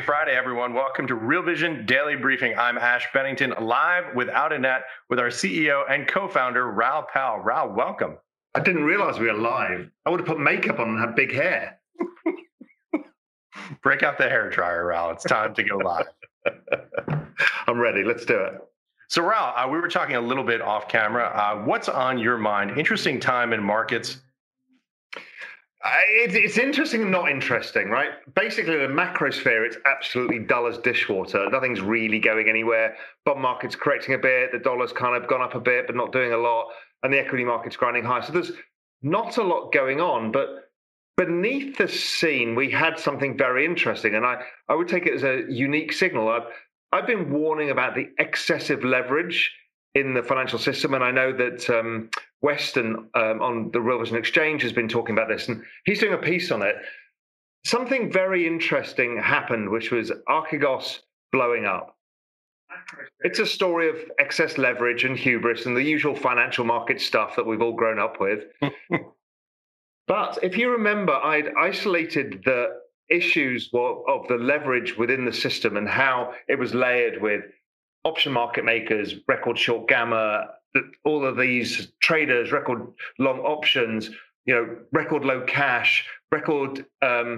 Friday, everyone. Welcome to Real Vision Daily Briefing. I'm Ash Bennington, live without a net with our CEO and co-founder, Raoul Pal. Raoul, welcome. I didn't realize we were live. I would have put makeup on and had big hair. Break out the hair dryer, Raoul. It's time to go live. I'm ready. Let's do it. So, Raoul, we were talking a little bit off camera. What's on your mind? Interesting time in markets. It's interesting and not interesting, right? Basically, the macro sphere, it's absolutely dull as dishwater. Nothing's really going anywhere. Bond market's correcting a bit. The dollar's kind of gone up a bit, but not doing a lot. And the equity market's grinding high. So there's not a lot going on. But beneath the scene, we had something very interesting. And I would take it as a unique signal. I've been warning about the excessive leverage in the financial system. And I know that Weston on the Real Vision Exchange has been talking about this, and he's doing a piece on it. Something very interesting happened, which was Archegos blowing up. It's a story of excess leverage and hubris and the usual financial market stuff that we've all grown up with. But if you remember, I'd isolated the issues of the leverage within the system and how it was layered with option market makers, record short gamma, all of these traders, record long options, record low cash, record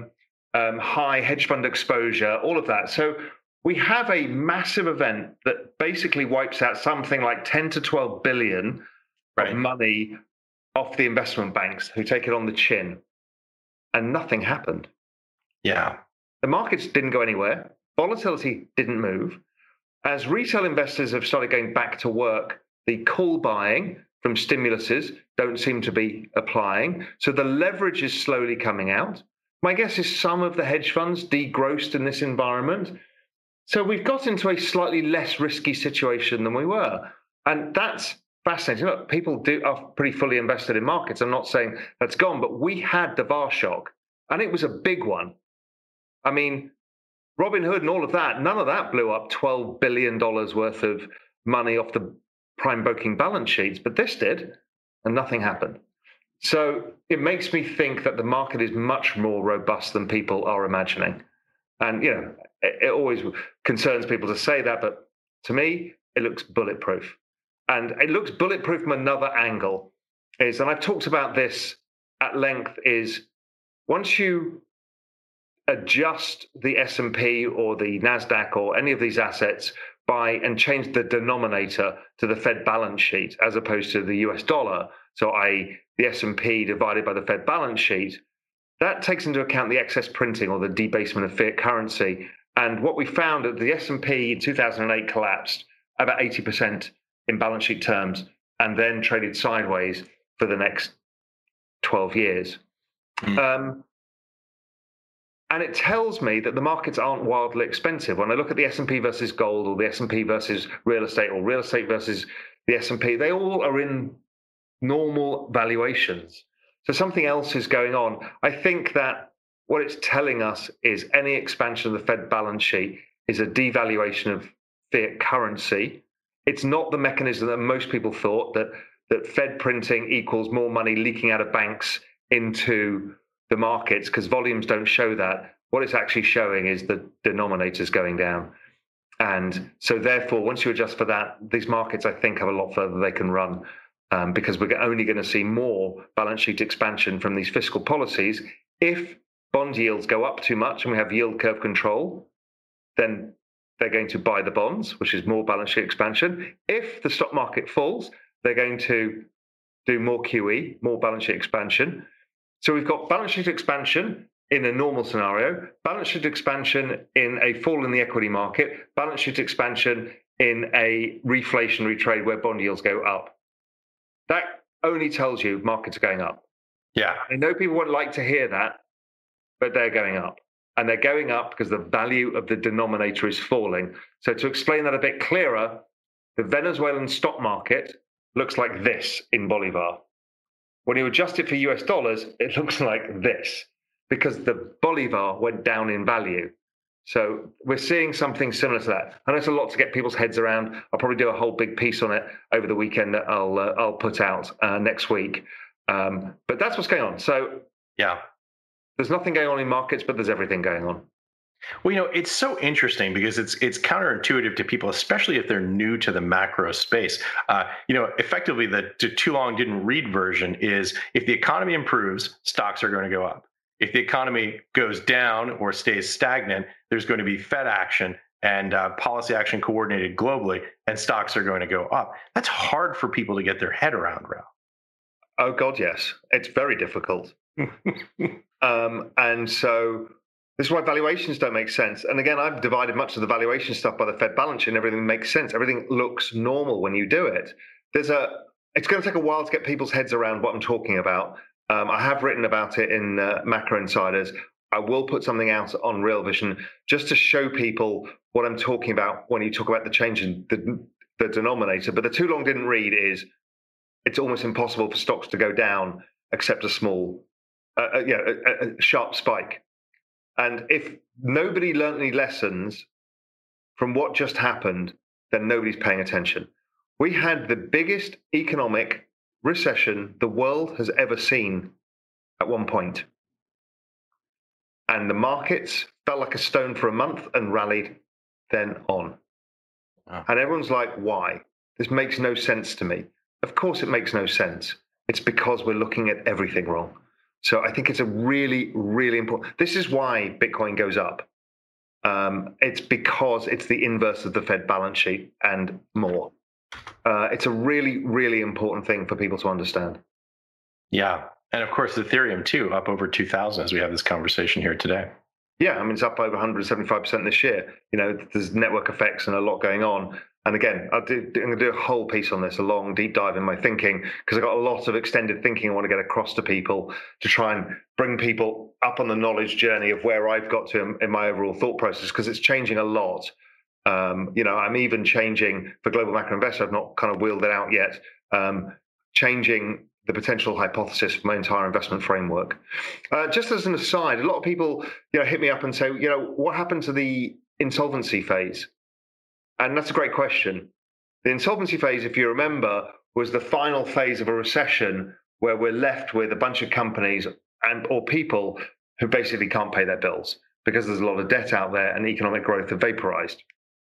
high hedge fund exposure, all of that. So we have a massive event that basically wipes out something like 10 to 12 billion of money off the investment banks who take it on the chin. And nothing happened. Yeah. The markets didn't go anywhere. Volatility didn't move. As retail investors have started going back to work, the call buying from stimuluses don't seem to be applying. So the leverage is slowly coming out. My guess is some of the hedge funds degrossed in this environment. So we've got into a slightly less risky situation than we were. And that's fascinating. Look, people are pretty fully invested in markets. I'm not saying that's gone, but we had the VAR shock, and it was a big one. I mean, Robinhood and all of that, none of that blew up $12 billion worth of money off the prime broking balance sheets, but this did, and nothing happened. So it makes me think that the market is much more robust than people are imagining. And, it always concerns people to say that, but to me, it looks bulletproof. And it looks bulletproof from another angle, and I've talked about this at length, is once you adjust the S&P or the NASDAQ or any of these assets and change the denominator to the Fed balance sheet as opposed to the US dollar, so i.e. the S&P divided by the Fed balance sheet, that takes into account the excess printing or the debasement of fiat currency. And what we found that the S&P in 2008 collapsed about 80% in balance sheet terms and then traded sideways for the next 12 years. And it tells me that the markets aren't wildly expensive. When I look at the S&P versus gold or the S&P versus real estate or real estate versus the S&P, they all are in normal valuations. So something else is going on. I think that what it's telling us is any expansion of the Fed balance sheet is a devaluation of fiat currency. It's not the mechanism that most people thought, that Fed printing equals more money leaking out of banks into the markets, because volumes don't show that. What it's actually showing is the denominators going down. And so therefore, once you adjust for that, these markets, I think, have a lot further they can run, because we're only going to see more balance sheet expansion from these fiscal policies. If bond yields go up too much and we have yield curve control, then they're going to buy the bonds, which is more balance sheet expansion. If the stock market falls, they're going to do more QE, more balance sheet expansion. So we've got balance sheet expansion in a normal scenario, balance sheet expansion in a fall in the equity market, balance sheet expansion in a reflationary trade where bond yields go up. That only tells you markets are going up. Yeah. I know people won't like to hear that, but they're going up. And they're going up because the value of the denominator is falling. So to explain that a bit clearer, the Venezuelan stock market looks like this in Bolivar. When you adjust it for US dollars, it looks like this because the Bolivar went down in value. So we're seeing something similar to that. I know it's a lot to get people's heads around. I'll probably do a whole big piece on it over the weekend that I'll put out next week. But that's what's going on. So yeah, there's nothing going on in markets, but there's everything going on. Well, it's so interesting because it's counterintuitive to people, especially if they're new to the macro space. Effectively, the too long didn't read version is if the economy improves, stocks are going to go up. If the economy goes down or stays stagnant, there's going to be Fed action and policy action coordinated globally, and stocks are going to go up. That's hard for people to get their head around, Ralph. Oh God, yes, it's very difficult. And so this is why valuations don't make sense. And again, I've divided much of the valuation stuff by the Fed balance sheet, and everything makes sense. Everything looks normal when you do it. It's going to take a while to get people's heads around what I'm talking about. I have written about it in Macro Insiders. I will put something out on Real Vision just to show people what I'm talking about when you talk about the change in the denominator. But the too long didn't read is it's almost impossible for stocks to go down except a small, a sharp spike. And if nobody learned any lessons from what just happened, then nobody's paying attention. We had the biggest economic recession the world has ever seen at one point. And the markets fell like a stone for a month and rallied then on. Wow. And everyone's like, why? This makes no sense to me. Of course it makes no sense. It's because we're looking at everything wrong. So I think it's a really, really important. This is why Bitcoin goes up. It's because it's the inverse of the Fed balance sheet and more. It's a really, really important thing for people to understand. Yeah. And of course, Ethereum too, up over 2,000 as we have this conversation here today. Yeah, I mean, it's up over 175% this year. There's network effects and a lot going on. And again, I'm going to do a whole piece on this, a long deep dive in my thinking, because I've got a lot of extended thinking I want to get across to people to try and bring people up on the knowledge journey of where I've got to in my overall thought process, because it's changing a lot. I'm even changing for Global Macro Investor. I've not kind of wheeled it out yet. Changing the potential hypothesis for my entire investment framework. Just as an aside, a lot of people, hit me up and say, what happened to the insolvency phase? And that's a great question. The insolvency phase, if you remember, was the final phase of a recession where we're left with a bunch of companies or people who basically can't pay their bills because there's a lot of debt out there and economic growth have vaporized.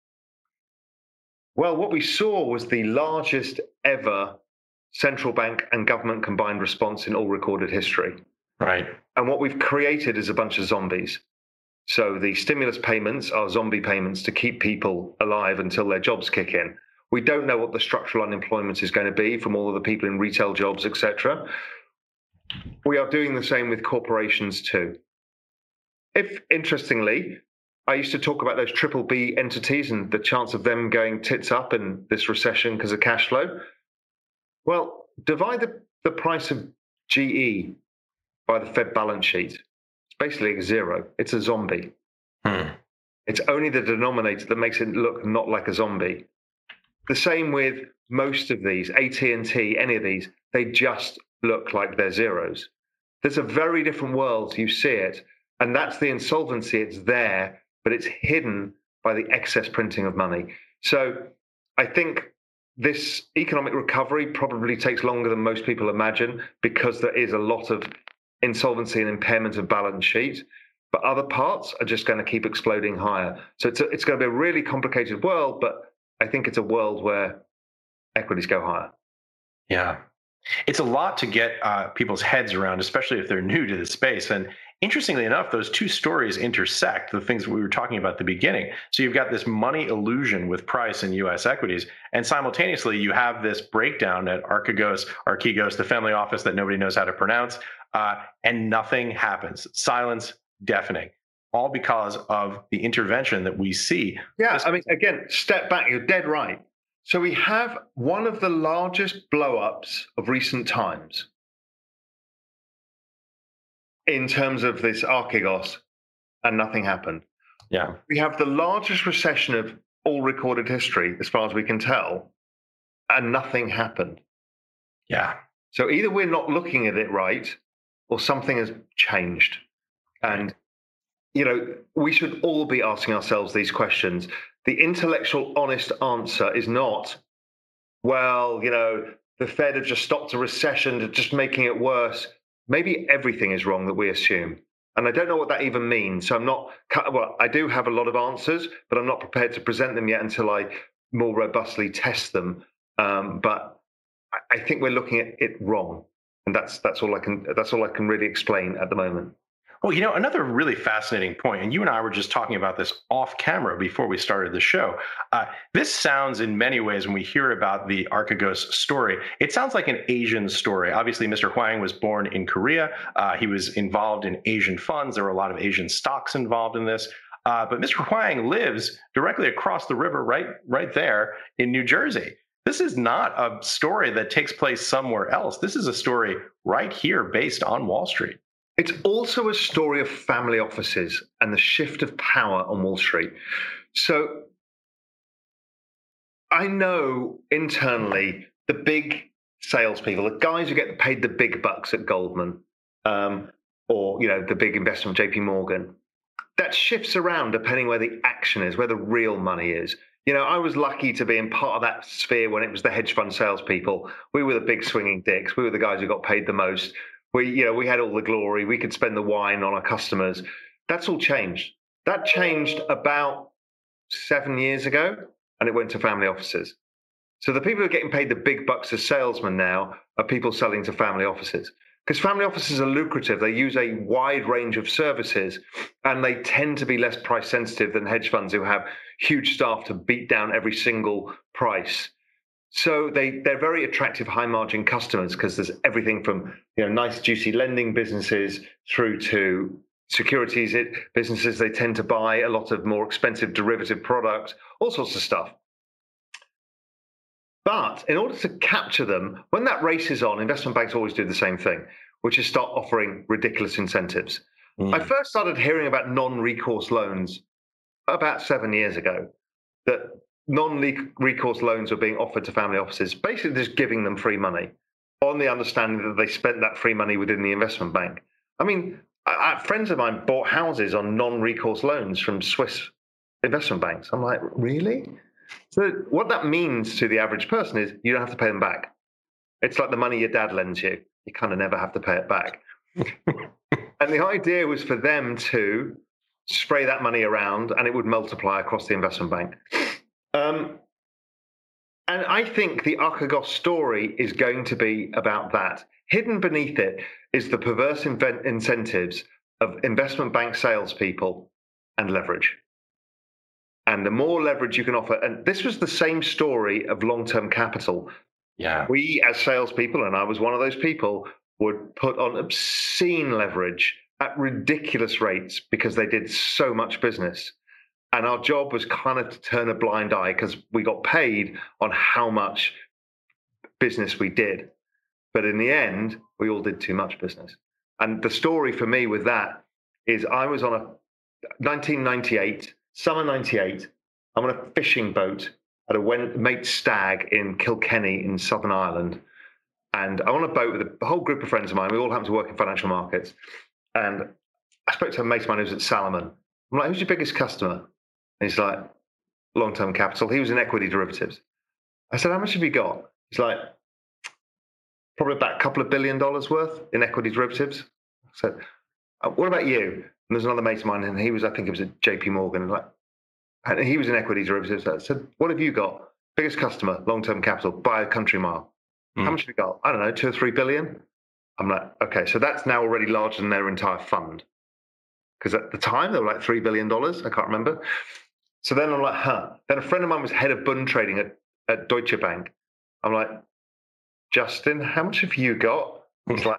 Well, what we saw was the largest ever central bank and government combined response in all recorded history. Right. And what we've created is a bunch of zombies. So the stimulus payments are zombie payments to keep people alive until their jobs kick in. We don't know what the structural unemployment is going to be from all of the people in retail jobs, etc. We are doing the same with corporations too. If, interestingly, I used to talk about those triple B entities and the chance of them going tits up in this recession because of cash flow. Well, divide the price of GE by the Fed balance sheet. It's basically a zero. It's a zombie. It's only the denominator that makes it look not like a zombie. The same with most of these, AT&T, any of these, they just look like they're zeros. There's a very different world. You see it. And that's the insolvency. It's there, but it's hidden by the excess printing of money. So I think this economic recovery probably takes longer than most people imagine because there is a lot of insolvency and impairment of balance sheet, but other parts are just going to keep exploding higher. So it's going to be a really complicated world, but I think it's a world where equities go higher. Yeah. It's a lot to get people's heads around, especially if they're new to the space. And interestingly enough, those two stories intersect, the things we were talking about at the beginning. So you've got this money illusion with price in U.S. equities, and simultaneously you have this breakdown at Archegos, the family office that nobody knows how to pronounce, and nothing happens. Silence, deafening, all because of the intervention that we see. Yeah, I mean, again, step back, you're dead right. So we have one of the largest blow-ups of recent times in terms of this Archegos, and nothing happened. Yeah. We have the largest recession of all recorded history, as far as we can tell, and nothing happened. Yeah. So either we're not looking at it right, or something has changed. And, we should all be asking ourselves these questions. The intellectual, honest answer is not, well, the Fed have just stopped a recession, just making it worse. Maybe everything is wrong that we assume. And I don't know what that even means. So I do have a lot of answers, but I'm not prepared to present them yet until I more robustly test them. But I think we're looking at it wrong. And that's all I can really explain at the moment. Well, another really fascinating point, and you and I were just talking about this off camera before we started the show. This sounds in many ways, when we hear about the Archegos story, it sounds like an Asian story. Obviously, Mr. Huang was born in Korea. He was involved in Asian funds. There were a lot of Asian stocks involved in this. But Mr. Huang lives directly across the river, right there in New Jersey. This is not a story that takes place somewhere else. This is a story right here based on Wall Street. It's also a story of family offices and the shift of power on Wall Street. So I know internally the big salespeople, the guys who get paid the big bucks at Goldman, or the big investment JP Morgan, that shifts around depending where the action is, where the real money is. I was lucky to be in part of that sphere when it was the hedge fund salespeople. We were the big swinging dicks. We were the guys who got paid the most. We had all the glory. We could spend the wine on our customers. That's all changed. That changed about 7 years ago, and it went to family offices. So the people who are getting paid the big bucks as salesmen now are people selling to family offices. Because family offices are lucrative. They use a wide range of services, and they tend to be less price sensitive than hedge funds who have huge staff to beat down every single price. So they're very attractive, high margin customers because there's everything from nice, juicy lending businesses through to securities businesses. They tend to buy a lot of more expensive derivative products, all sorts of stuff. But in order to capture them, when that race is on, investment banks always do the same thing, which is start offering ridiculous incentives. I first started hearing about non-recourse loans about 7 years ago, that non-recourse loans were being offered to family offices, basically just giving them free money on the understanding that they spent that free money within the investment bank. I mean, friends of mine bought houses on non-recourse loans from Swiss investment banks. I'm like, really? So what that means to the average person is you don't have to pay them back. It's like the money your dad lends you. You kind of never have to pay it back. And the idea was for them to spray that money around and it would multiply across the investment bank. And I think the Archegos story is going to be about that. Hidden beneath it is the perverse incentives of investment bank salespeople and leverage. And the more leverage you can offer, and this was the same story of long-term capital. Yeah. We as salespeople, and I was one of those people, would put on obscene leverage at ridiculous rates because they did so much business. And our job was kind of to turn a blind eye because we got paid on how much business we did. But in the end, we all did too much business. And the story for me with that is I was on a 1998, summer 98, I'm on a fishing boat at a mate stag in Kilkenny in Southern Ireland. And I'm on a boat with a whole group of friends of mine. We all happen to work in financial markets. And I spoke to a mate of mine who was at Salomon. I'm like, who's your biggest customer? And he's like, long-term capital. He was in equity derivatives. I said, how much have you got? He's like, probably about a couple of $1 billion worth in equity derivatives. I said, what about you? And there's another mate of mine, and I think it was at JP Morgan. And he was in equity derivatives. I said, what have you got? Biggest customer, long-term capital, by a country mile. How much have you got? I don't know, 2 or 3 billion. I'm like, okay, so that's now already larger than their entire fund. Because at the time, they were like $3 billion. I can't remember. So then I'm like, Then a friend of mine was head of bund trading at Deutsche Bank. I'm like, Justin, how much have you got? He's like,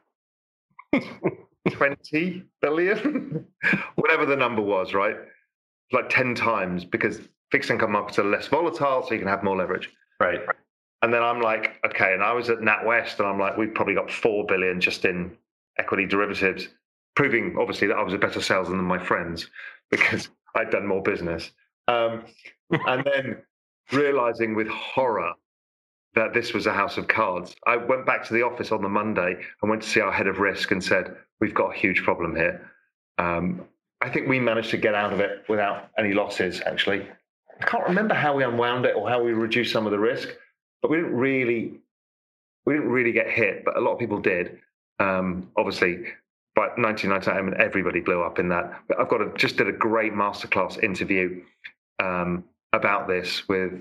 20 billion? Whatever the number was, right? Like 10 times, because fixed income markets are less volatile, so you can have more leverage. Right. And then I'm like, okay, and I was at NatWest, and I'm like, we've probably got 4 billion just in equity derivatives, proving obviously that I was a better salesman than my friends because I'd done more business. And then realizing with horror that this was a house of cards, I went back to the office on the Monday and went to see our head of risk and said, we've got a huge problem here. I think we managed to get out of it without any losses, actually. I can't remember how we unwound it or how we reduced some of the risk, but we didn't really get hit, but a lot of people did. Obviously, by 1998, and everybody blew up in that. But just did a great masterclass interview about this with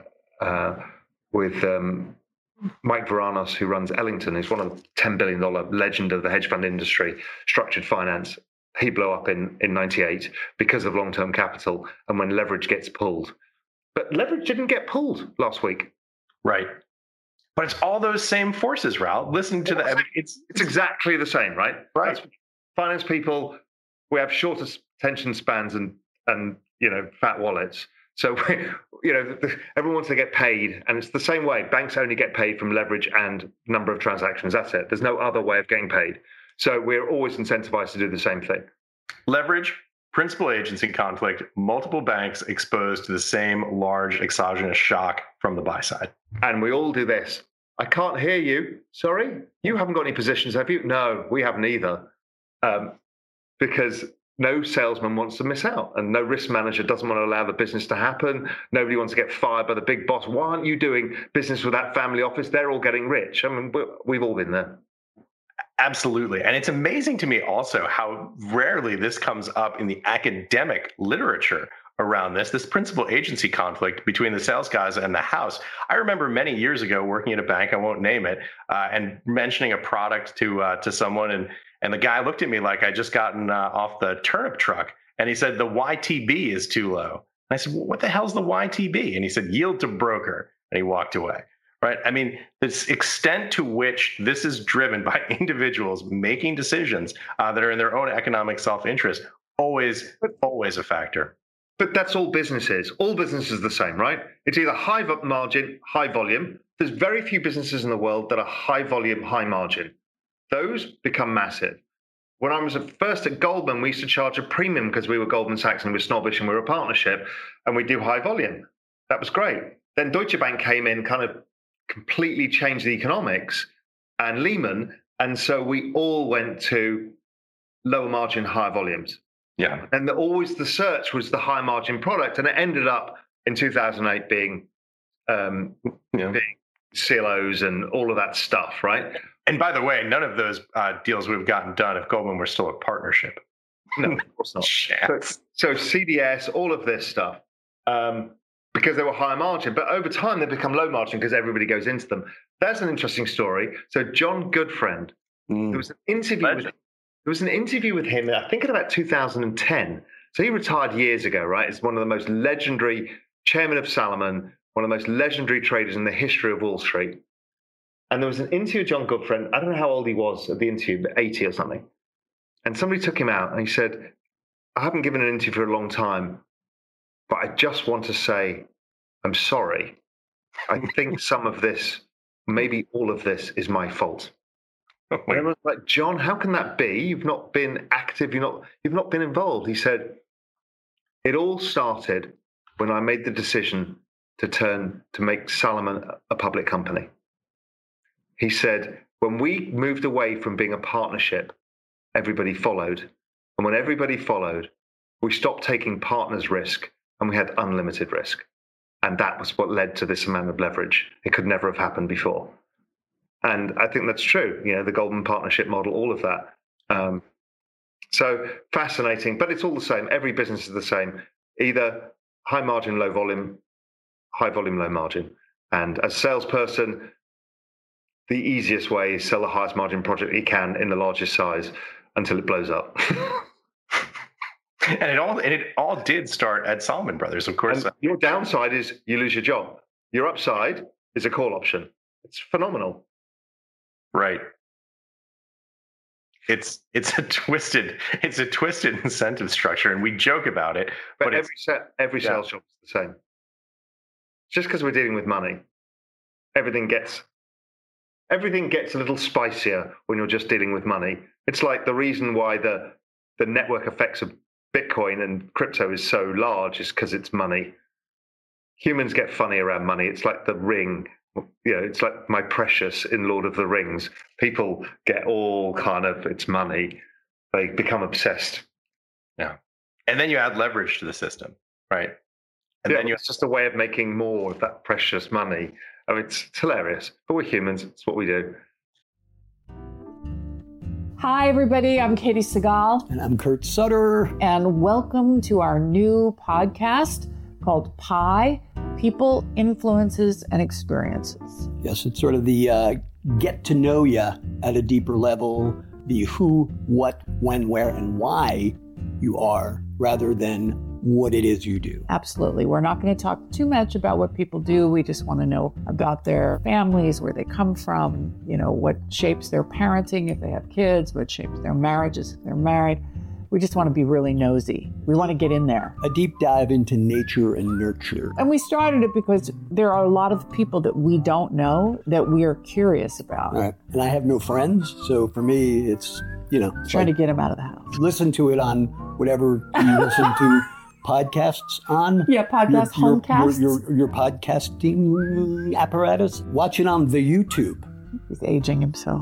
Mike Varanos, who runs Ellington, who's one of the $10 billion legend of the hedge fund industry, structured finance. He blew up in 98 because of long-term capital and when leverage gets pulled. But leverage didn't get pulled last week. Right. But it's all those same forces, Raoul. Listening to it's exactly the same, right? Right. That's finance people, we have shorter attention spans and fat wallets. So, everyone wants to get paid, and it's the same way. Banks only get paid from leverage and number of transactions. That's it. There's no other way of getting paid. So we're always incentivized to do the same thing. Leverage, principal agency conflict, multiple banks exposed to the same large exogenous shock from the buy side. And we all do this. I can't hear you. Sorry? You haven't got any positions, have you? No, we haven't either. Because no salesman wants to miss out, and no risk manager doesn't want to allow the business to happen. Nobody wants to get fired by the big boss. Why aren't you doing business with that family office? They're all getting rich. I mean, we've all been there. Absolutely. And it's amazing to me also how rarely this comes up in the academic literature around this principal agency conflict between the sales guys and the house. I remember many years ago working at a bank, I won't name it, and mentioning a product to someone, and the guy looked at me like I just gotten off the turnip truck, and he said, the YTB is too low. And I said, well, what the hell's the YTB? And he said, yield to broker, and he walked away. Right. I mean, the extent to which this is driven by individuals making decisions that are in their own economic self-interest, always a factor. But that's all businesses. All businesses are the same, right? It's either high margin, high volume. There's very few businesses in the world that are high volume, high margin. Those become massive. When I was first at Goldman, we used to charge a premium because we were Goldman Sachs and we were snobbish and we were a partnership, and we do high volume. That was great. Then Deutsche Bank came in, kind of completely changed the economics, and Lehman. And so we all went to lower margin, higher volumes. Yeah. And always the search was the high margin product. And it ended up in 2008 being CLOs and all of that stuff, right? And by the way, none of those deals we've gotten done if Goldman were still a partnership. No, of course not. So CDS, all of this stuff. Because they were higher margin, but over time they become low margin because everybody goes into them. That's an interesting story. So John Goodfriend, there was an interview with him, I think in about 2010. So he retired years ago, right? It's one of the most legendary chairman of Salomon, one of the most legendary traders in the history of Wall Street. And there was an interview with John Goodfriend. I don't know how old he was at the interview, but 80 or something. And somebody took him out and he said, I haven't given an interview for a long time, but I just want to say, I'm sorry. I think some of this, maybe all of this, is my fault. And I was like, John, how can that be? You've not been active. You've not been involved. He said, it all started when I made the decision to make Salomon a public company. He said, when we moved away from being a partnership, everybody followed. And when everybody followed, we stopped taking partners' risk and we had unlimited risk. And that was what led to this amount of leverage. It could never have happened before. And I think that's true. The Goldman partnership model, all of that. So fascinating, but it's all the same. Every business is the same. Either high margin, low volume, high volume, low margin. And as a salesperson, the easiest way is sell the highest margin project you can in the largest size until it blows up. And it all did start at Salomon Brothers, of course. And your downside is you lose your job. Your upside is a call option. It's phenomenal. Right. It's a twisted incentive structure, and we joke about it. But every sales job is the same. Just because we're dealing with money, everything gets a little spicier when you're just dealing with money. It's like the reason why the network effects of Bitcoin and crypto is so large is because it's money. Humans get funny around money. It's like the ring. It's like my precious in Lord of the Rings. People get all kind of, it's money. They become obsessed. Yeah. And then you add leverage to the system, right? And then it's just a way of making more of that precious money. I mean, it's hilarious. But we're humans. It's what we do. Hi, everybody. I'm Katie Segal. And I'm Kurt Sutter. And welcome to our new podcast called PI, People, Influences, and Experiences. Yes, it's sort of the get to know you at a deeper level, the who, what, when, where, and why you are, rather than what it is you do. Absolutely. We're not going to talk too much about what people do. We just want to know about their families, where they come from, what shapes their parenting if they have kids, what shapes their marriages if they're married. We just want to be really nosy. We want to get in there. A deep dive into nature and nurture. And we started it because there are a lot of people that we don't know that we are curious about. All right. And I have no friends, so for me, it's, trying to get them out of the house. Listen to it on whatever you listen to podcasts on. Yeah, podcast, homecasts. Your podcasting apparatus. Watch it on the YouTube. He's aging himself.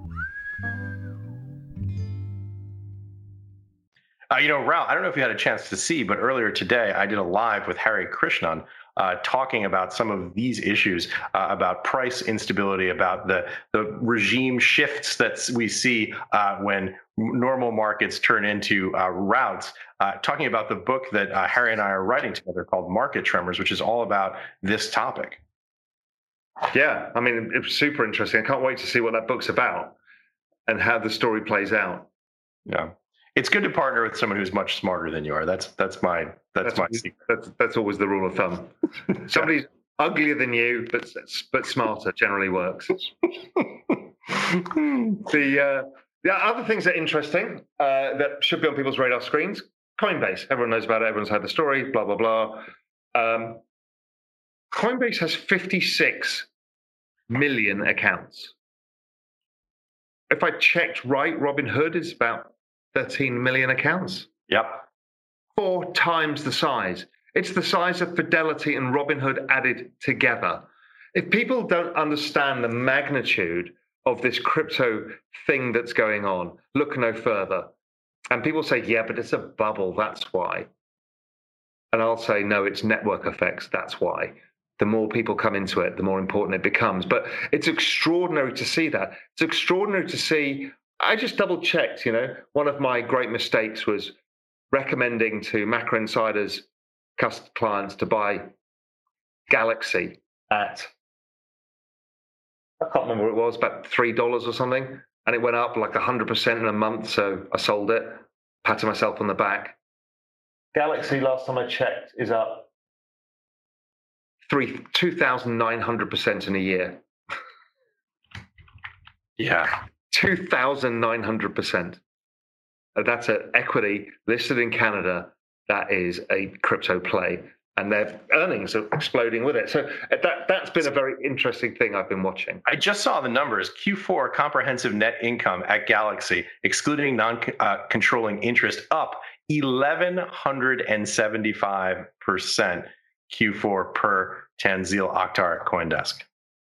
Ralph, I don't know if you had a chance to see, but earlier today I did a live with Hari Krishnan talking about some of these issues, about price instability, about the regime shifts that we see when normal markets turn into routes, talking about the book that Hari and I are writing together called Market Tremors, which is all about this topic. Yeah, I mean, it's super interesting. I can't wait to see what that book's about and how the story plays out. Yeah. It's good to partner with someone who's much smarter than you are. That's my secret. That's always the rule of thumb. Somebody's uglier than you, but smarter generally works. The other things that are interesting that should be on people's radar screens. Coinbase. Everyone knows about it. Everyone's heard the story. Blah blah blah. Coinbase has 56 million accounts. If I checked right, Robinhood is about 13 million accounts. Yep. 4 times the size. It's the size of Fidelity and Robinhood added together. If people don't understand the magnitude of this crypto thing that's going on, look no further. And people say, yeah, but it's a bubble, that's why. And I'll say, no, it's network effects, that's why. The more people come into it, the more important it becomes. But it's extraordinary to see that. It's extraordinary to see. I just double checked, one of my great mistakes was recommending to Macro Insider's clients to buy Galaxy at, I can't remember what it was, about $3 or something. And it went up like 100% in a month. So I sold it, patted myself on the back. Galaxy, last time I checked, is up 2,900% in a year. Yeah. 2,900%. That's an equity listed in Canada. That is a crypto play, and their earnings are exploding with it. So that's been a very interesting thing I've been watching. I just saw the numbers. Q4 comprehensive net income at Galaxy, excluding non-controlling interest, up 1,175% Q4 per Tanzil Akhtar at CoinDesk.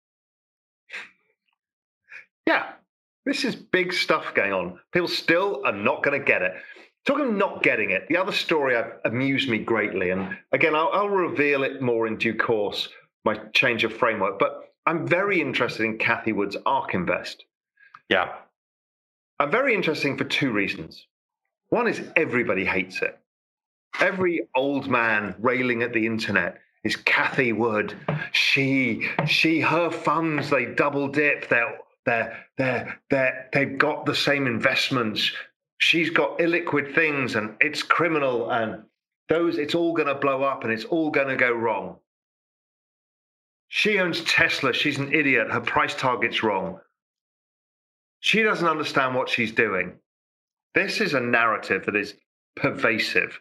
Yeah. This is big stuff going on. People still are not going to get it. Talking of not getting it, the other story amused me greatly. And again, I'll reveal it more in due course, my change of framework. But I'm very interested in Cathie Wood's ARK Invest. Yeah. I'm very interested for 2 reasons. One is everybody hates it. Every old man railing at the internet is Cathie Wood. Her funds, they double dip. They've got the same investments. She's got illiquid things, and it's criminal, and it's all going to blow up, and it's all going to go wrong. She owns Tesla. She's an idiot. Her price target's wrong. She doesn't understand what she's doing. This is a narrative that is pervasive.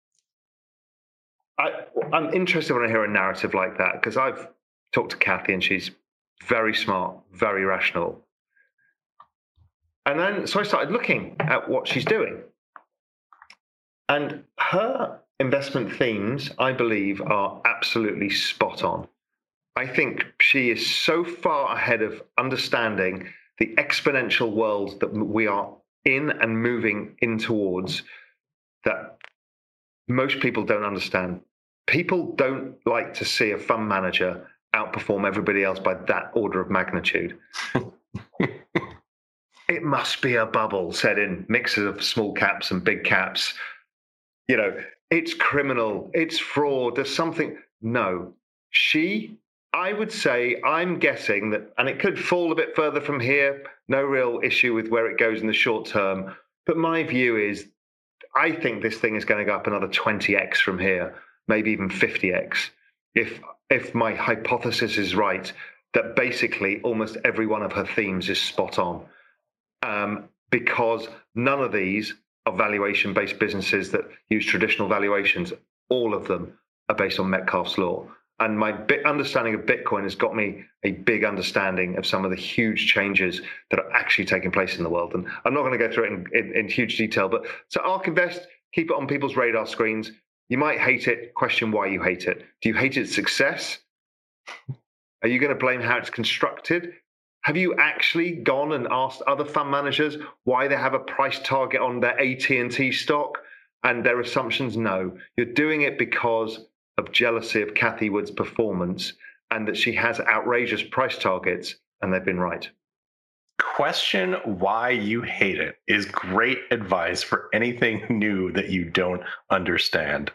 I'm interested when I hear a narrative like that, because I've talked to Cathie, and she's very smart, very rational. And then, so I started looking at what she's doing. And her investment themes, I believe, are absolutely spot on. I think she is so far ahead of understanding the exponential world that we are in and moving in towards that most people don't understand. People don't like to see a fund manager outperform everybody else by that order of magnitude. it must be a bubble set in mixes of small caps and big caps. You know, it's criminal, it's fraud, there's something. No, I would say, I'm guessing that, and it could fall a bit further from here, no real issue with where it goes in the short term. But my view is, I think this thing is going to go up another 20x from here, maybe even 50x. If my hypothesis is right, that basically almost every one of her themes is spot on. Because none of these are valuation-based businesses that use traditional valuations. All of them are based on Metcalfe's law. And my understanding of Bitcoin has got me a big understanding of some of the huge changes that are actually taking place in the world. And I'm not going to go through it in huge detail, but so ARK Invest, keep it on people's radar screens. You might hate it. Question why you hate it. Do you hate its success? Are you going to blame how it's constructed? Have you actually gone and asked other fund managers why they have a price target on their AT&T stock and their assumptions? No. You're doing it because of jealousy of Cathie Wood's performance and that she has outrageous price targets, and they've been right. Question why you hate it is great advice for anything new that you don't understand.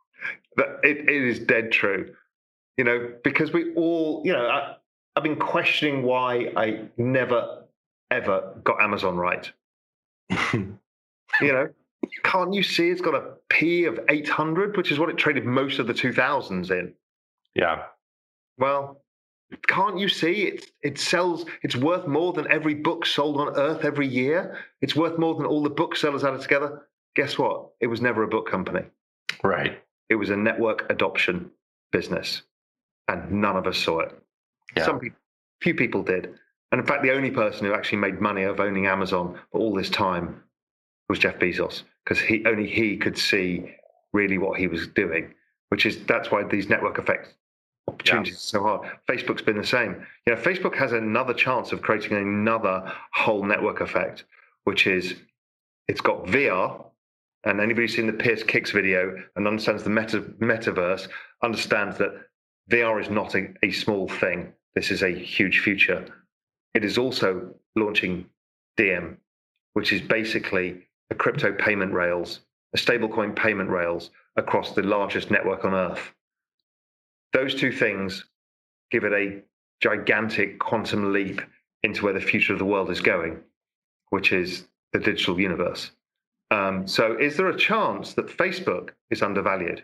It is dead true. You know, because we all, you know, I've been questioning why I never, ever got Amazon right. You know, can't you see it's got a P of 800, which is what it traded most of the 2000s in? Yeah. Well, can't you see it's worth more than every book sold on earth every year? It's worth more than all the booksellers added together. Guess what? It was never a book company. Right. It was a network adoption business, and none of us saw it. Yeah. Few people did. And in fact, the only person who actually made money of owning Amazon for all this time was Jeff Bezos, because only he could see really what he was doing, that's why these network effects opportunities are so hard. Facebook's been the same. You know, Facebook has another chance of creating another whole network effect, which is it's got VR, and anybody who's seen the Pierce Kicks video and understands the metaverse understands that VR is not a small thing. This is a huge future. It is also launching Diem, which is basically a crypto payment rails, a stablecoin payment rails across the largest network on earth. Those two things give it a gigantic quantum leap into where the future of the world is going, which is the digital universe. So is there a chance that Facebook is undervalued?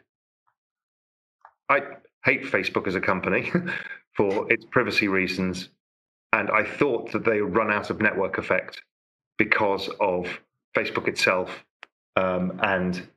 I hate Facebook as a company for its privacy reasons. And I thought that they would run out of network effect because of Facebook itself and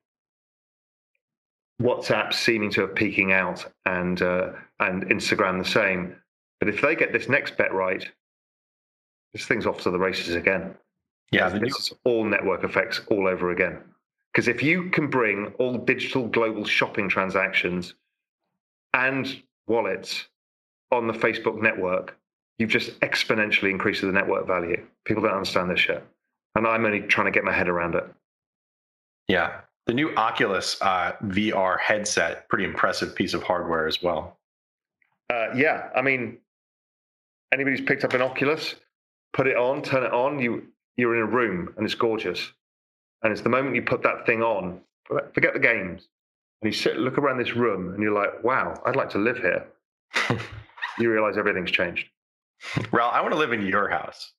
WhatsApp seeming to have peaking out and Instagram the same. But if they get this next bet right, this thing's off to the races again. Yeah, this is all network effects all over again. Because if you can bring all digital global shopping transactions and wallets on the Facebook network, you've just exponentially increased the network value. People don't understand this shit. And I'm only trying to get my head around it. Yeah. The new Oculus VR headset, pretty impressive piece of hardware as well. Yeah. I mean, anybody who's picked up an Oculus, put it on, turn it on, you're in a room and it's gorgeous. And it's the moment you put that thing on, forget the games. And you look around this room and you're like, wow, I'd like to live here. You realize everything's changed. Raoul, I want to live in your house.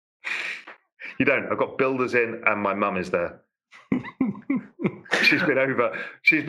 You don't. I've got builders in and my mum is there. She's been over. She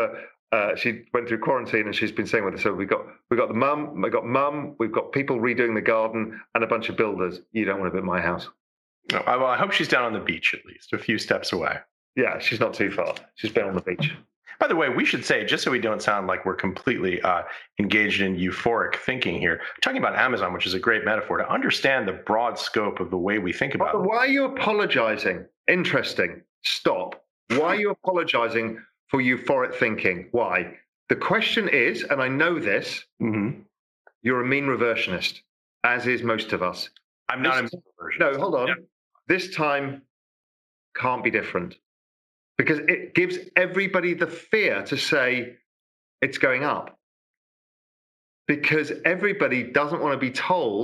went through quarantine and she's been staying with us. So we've got the mum, we've got people redoing the garden and a bunch of builders. You don't want to be at my house. No, I hope she's down on the beach at least, a few steps away. Yeah, she's not too far. She's been on the beach. By the way, we should say, just so we don't sound like we're completely engaged in euphoric thinking here, we're talking about Amazon, which is a great metaphor, to understand the broad scope of the way we think about it. Why are you apologizing? Interesting. Stop. Why are you apologizing for euphoric thinking? Why? The question is, and I know this, you're a mean reversionist, as is most of us. I'm not a mean reversionist. No, hold on. Yeah. This time can't be different. Because it gives everybody the fear to say it's going up. Because everybody doesn't want to be told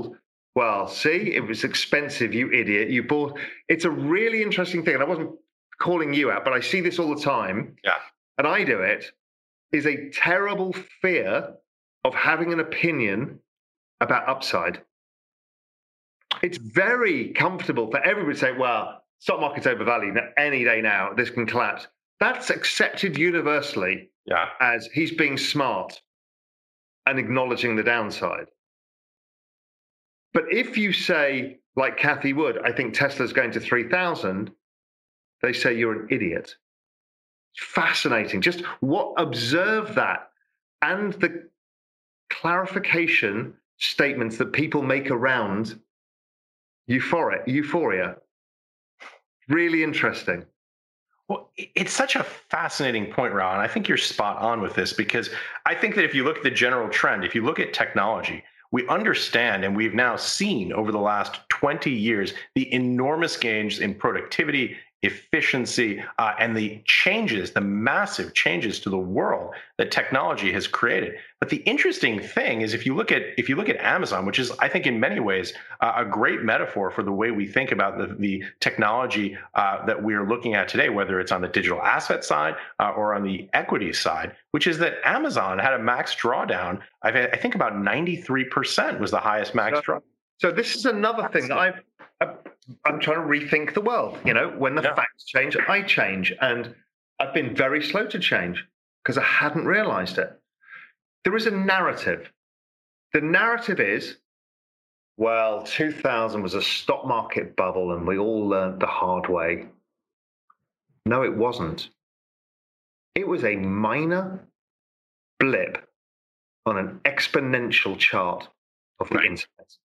Well, see, it was expensive, you idiot. You bought. It's a really interesting thing, and I wasn't calling you out, but I see this all the time. Yeah. And I do it. Is a terrible fear of having an opinion about upside. It's very comfortable for everybody to say, well, stock market's overvalued. Any day now, this can collapse. That's accepted universally as he's being smart and acknowledging the downside. But if you say, like Cathie Wood, I think Tesla's going to 3,000, they say you're an idiot. Fascinating. Just observe that and the clarification statements that people make around euphoria. Really interesting. Well, it's such a fascinating point, Raoul, and I think you're spot on with this, because I think that if you look at the general trend, if you look at technology, we understand, and we've now seen over the last 20 years, the enormous gains in productivity, efficiency, and the massive changes to the world that technology has created. But the interesting thing is, if you look at Amazon, which is, I think, in many ways a great metaphor for the way we think about the technology that we are looking at today, whether it's on the digital asset side or on the equity side, which is that Amazon had a max drawdown. I think about 93% was the highest max drawdown. So this is another thing that I'm trying to rethink the world. When the facts change, I change. And I've been very slow to change because I hadn't realized it. There is a narrative. The narrative is, well, 2000 was a stock market bubble and we all learned the hard way. No, it wasn't. It was a minor blip on an exponential chart of the internet.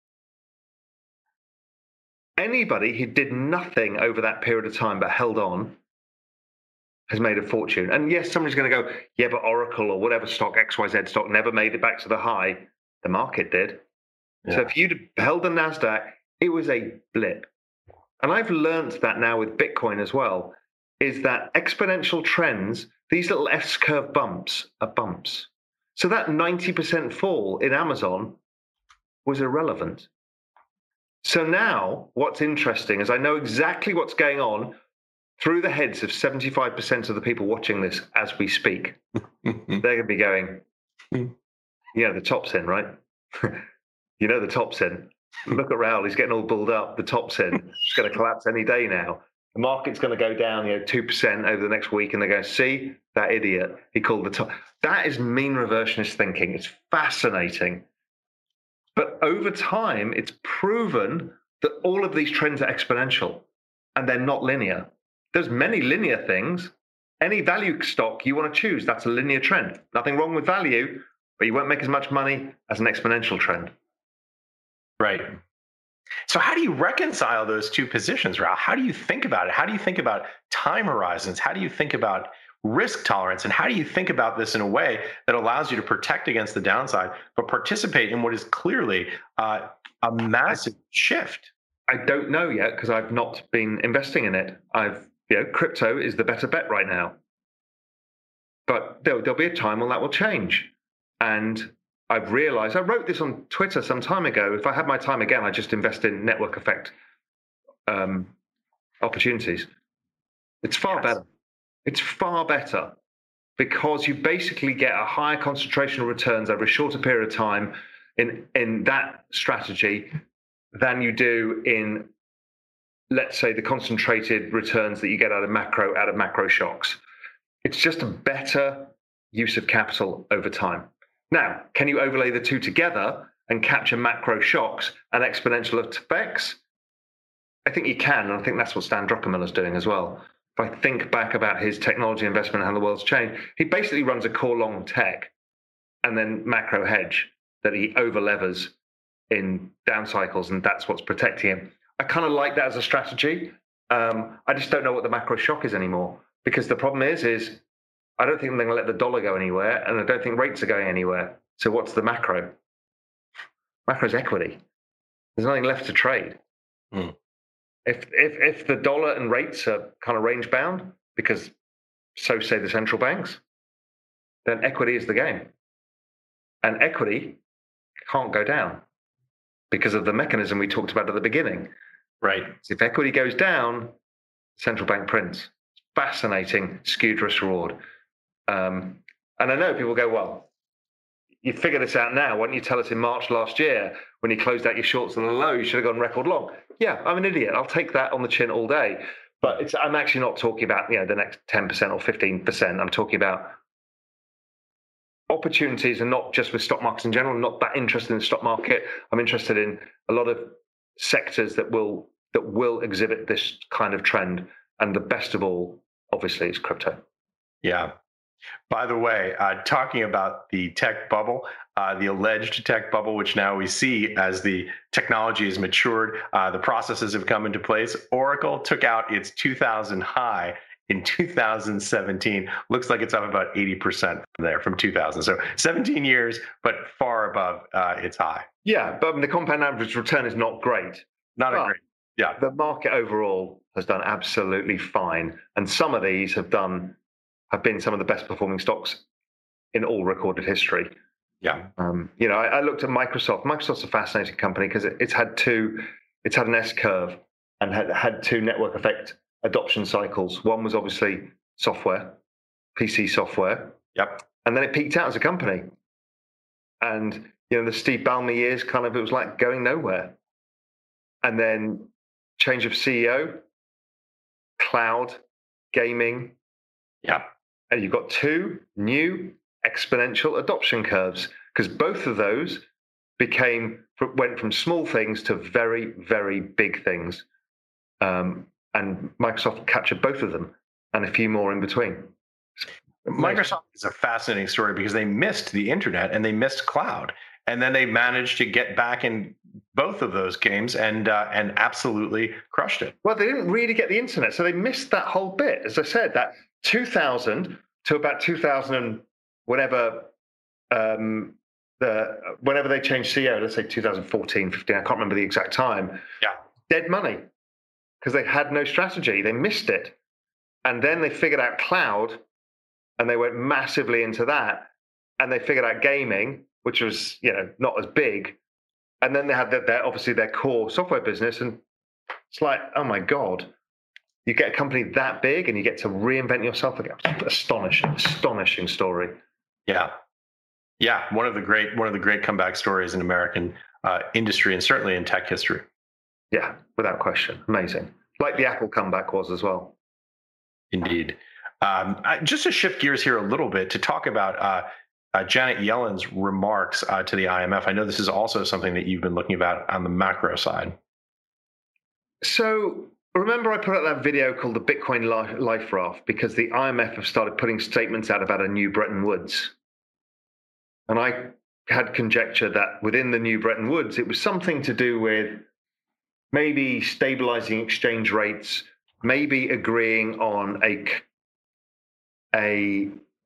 Anybody who did nothing over that period of time but held on has made a fortune. And yes, somebody's going to go, yeah, but Oracle or whatever stock, XYZ stock, never made it back to the high. The market did. Yeah. So if you'd held the NASDAQ, it was a blip. And I've learned that now with Bitcoin as well, is that exponential trends, these little S-curve bumps are bumps. So that 90% fall in Amazon was irrelevant. So now what's interesting is I know exactly what's going on through the heads of 75% of the people watching this as we speak. They're going to be going, the top's in, right? The top's in. Look at Raoul, he's getting all bulled up. The top's in. It's going to collapse any day now. The market's going to go down 2% over the next week, and they're going to see that idiot. He called the top. That is mean reversionist thinking. It's fascinating. But over time, it's proven that all of these trends are exponential and they're not linear. There's many linear things. Any value stock you want to choose, that's a linear trend. Nothing wrong with value, but you won't make as much money as an exponential trend. Right. So how do you reconcile those two positions, Raoul? How do you think about it? How do you think about time horizons? How do you think about risk tolerance? And how do you think about this in a way that allows you to protect against the downside, but participate in what is clearly a massive shift? I don't know yet because I've not been investing in it. Crypto is the better bet right now. But there'll be a time when that will change. And I've realized, I wrote this on Twitter some time ago, if I had my time again, I'd just invest in network effect opportunities. It's far better. It's far better because you basically get a higher concentration of returns over a shorter period of time in that strategy than you do in, let's say, the concentrated returns that you get out of macro shocks. It's just a better use of capital over time. Now, can you overlay the two together and capture macro shocks and exponential effects? I think you can, and I think that's what Stan Druckenmiller is doing as well. If I think back about his technology investment and how the world's changed, he basically runs a core long tech and then macro hedge that he overlevers in down cycles, and that's what's protecting him. I kind of like that as a strategy. I just don't know what the macro shock is anymore, because the problem is I don't think they're going to let the dollar go anywhere, and I don't think rates are going anywhere. So what's the macro? Macro's equity. There's nothing left to trade. If the dollar and rates are kind of range bound, because so say the central banks, then equity is the game. And equity can't go down. because of the mechanism we talked about at the beginning. Right. So if equity goes down, central bank prints. Fascinating skewed risk reward. And I know people go, well, you figure this out now. Why didn't you tell us in March last year when you closed out your shorts on the low? You should have gone record long. Yeah, I'm an idiot. I'll take that on the chin all day. But I'm actually not talking about the next 10% or 15%. I'm talking about opportunities, and not just with stock markets in general. I'm not that interested in the stock market. I'm interested in a lot of sectors that will exhibit this kind of trend. And the best of all, obviously, is crypto. Yeah. By the way, talking about the tech bubble, the alleged tech bubble, which now we see as the technology has matured, the processes have come into place. Oracle took out its 2000 high in 2017. Looks like it's up about 80% from 2000. So 17 years, but far above its high. Yeah, but the compound average return is not great. Not a great. Yeah. The market overall has done absolutely fine. And some of these have been some of the best performing stocks in all recorded history. Yeah. I looked at Microsoft. Microsoft's a fascinating company because it's had an S curve and had two network effect adoption cycles. One was obviously software, PC software. Yep. And then it peaked out as a company. And, the Steve Ballmer years it was like going nowhere. And then change of CEO, cloud, gaming. Yeah. And you've got two new exponential adoption curves, because both of those went from small things to very, very big things. And Microsoft captured both of them and a few more in between. Microsoft is a fascinating story because they missed the internet and they missed cloud. And then they managed to get back in both of those games and absolutely crushed it. Well, they didn't really get the internet, so they missed that whole bit. As I said, that 2000 to about 2000 and whenever they changed CEO, let's say 2014, 15, I can't remember the exact time. Yeah, dead money because they had no strategy. They missed it, and then they figured out cloud, and they went massively into that, and they figured out gaming, which was not as big. And then they had obviously their core software business. And it's like, oh my God, you get a company that big and you get to reinvent yourself again. Astonishing story. Yeah. Yeah. One of the great comeback stories in American industry and certainly in tech history. Yeah, without question. Amazing. Like the Apple comeback was as well. Indeed. Just to shift gears here a little bit to talk about Janet Yellen's remarks to the IMF. I know this is also something that you've been looking about on the macro side. So remember I put out that video called the Bitcoin Life Raft because the IMF have started putting statements out about a new Bretton Woods. And I had conjecture that within the new Bretton Woods, it was something to do with maybe stabilizing exchange rates, maybe agreeing on a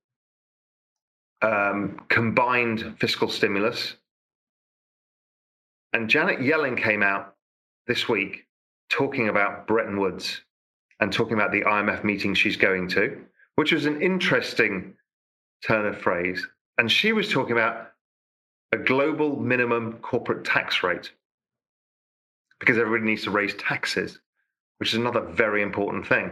combined fiscal stimulus. And Janet Yellen came out this week talking about Bretton Woods and talking about the IMF meeting she's going to, which was an interesting turn of phrase. And she was talking about a global minimum corporate tax rate because everybody needs to raise taxes, which is another very important thing.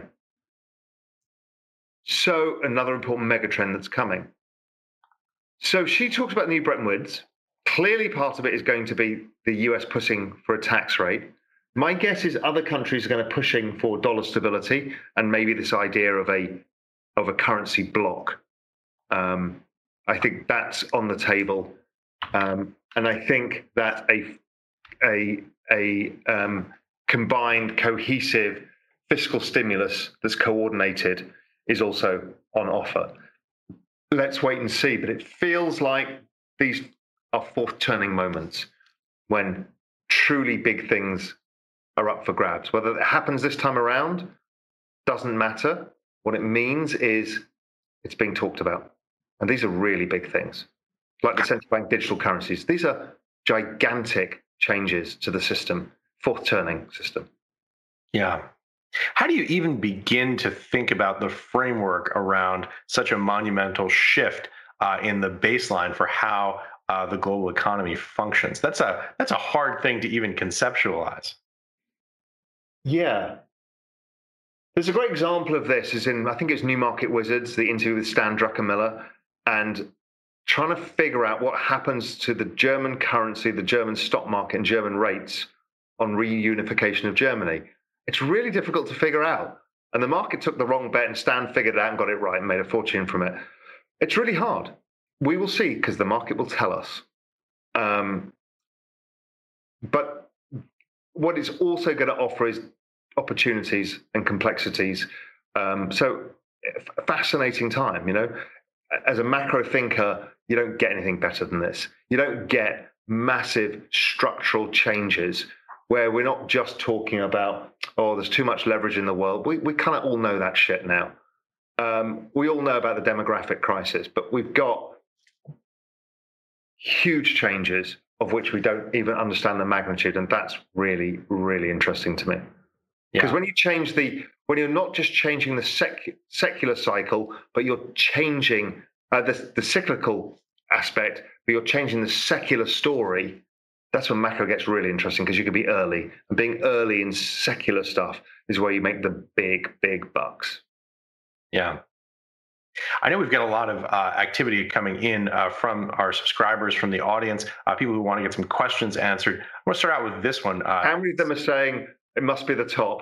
So another important megatrend that's coming. So she talks about New Bretton Woods. Clearly, part of it is going to be the US pushing for a tax rate. My guess is other countries are going to pushing for dollar stability and maybe this idea of a currency block. I think that's on the table, and I think that a combined, cohesive fiscal stimulus that's coordinated is also on offer. Let's wait and see. But it feels like these are fourth turning moments when truly big things are up for grabs. Whether it happens this time around doesn't matter. What it means is it's being talked about. And these are really big things, like the central bank digital currencies. These are gigantic changes to the system, fourth turning system. Yeah. How do you even begin to think about the framework around such a monumental shift in the baseline for how the global economy functions. That's a hard thing to even conceptualize. Yeah. There's a great example of this is in, I think it's Newmarket Wizards, the interview with Stan Druckenmiller, and trying to figure out what happens to the German currency, the German stock market, and German rates on reunification of Germany. It's really difficult to figure out. And the market took the wrong bet, and Stan figured it out and got it right and made a fortune from it. It's really hard. We will see, because the market will tell us. But what it's also going to offer is opportunities and complexities. So fascinating time, As a macro thinker, you don't get anything better than this. You don't get massive structural changes where we're not just talking about, there's too much leverage in the world. We kind of all know that shit now. We all know about the demographic crisis, but we've got huge changes of which we don't even understand the magnitude. And that's really, really interesting to me. Because when you're not just changing the secular cycle, but you're changing the cyclical aspect, but you're changing the secular story, that's when macro gets really interesting, because you can be early. And being early in secular stuff is where you make the big, big bucks. Yeah. I know we've got a lot of activity coming in from our subscribers, from the audience, people who want to get some questions answered. I'm going to start out with this one. How many of them are saying it must be the top?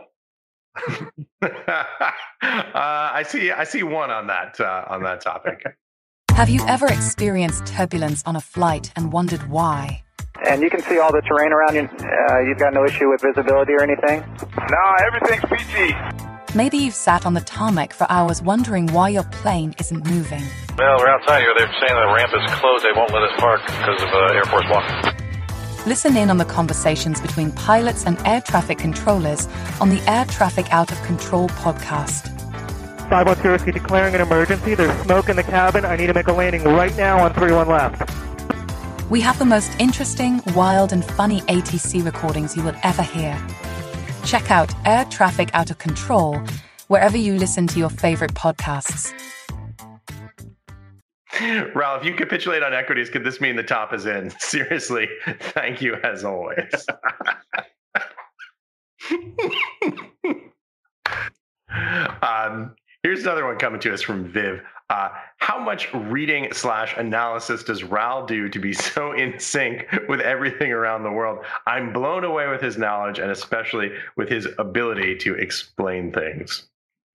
I see one on that topic. Have you ever experienced turbulence on a flight and wondered why? And you can see all the terrain around you. You've got no issue with visibility or anything? No, everything's PG. Maybe you've sat on the tarmac for hours wondering why your plane isn't moving. Well, we're outside here. They're saying the ramp is closed. They won't let us park because of Air Force One. Listen in on the conversations between pilots and air traffic controllers on the Air Traffic Out of Control podcast. 510 declaring an emergency. There's smoke in the cabin. I need to make a landing right now on 31 left. We have the most interesting, wild, and funny ATC recordings you will ever hear. Check out Air Traffic Out of Control wherever you listen to your favorite podcasts. Ralph, if you capitulate on equities, could this mean the top is in? Seriously, thank you as always. Here's another one coming to us from Viv. How much reading/analysis does Raoul do to be so in sync with everything around the world? I'm blown away with his knowledge, and especially with his ability to explain things.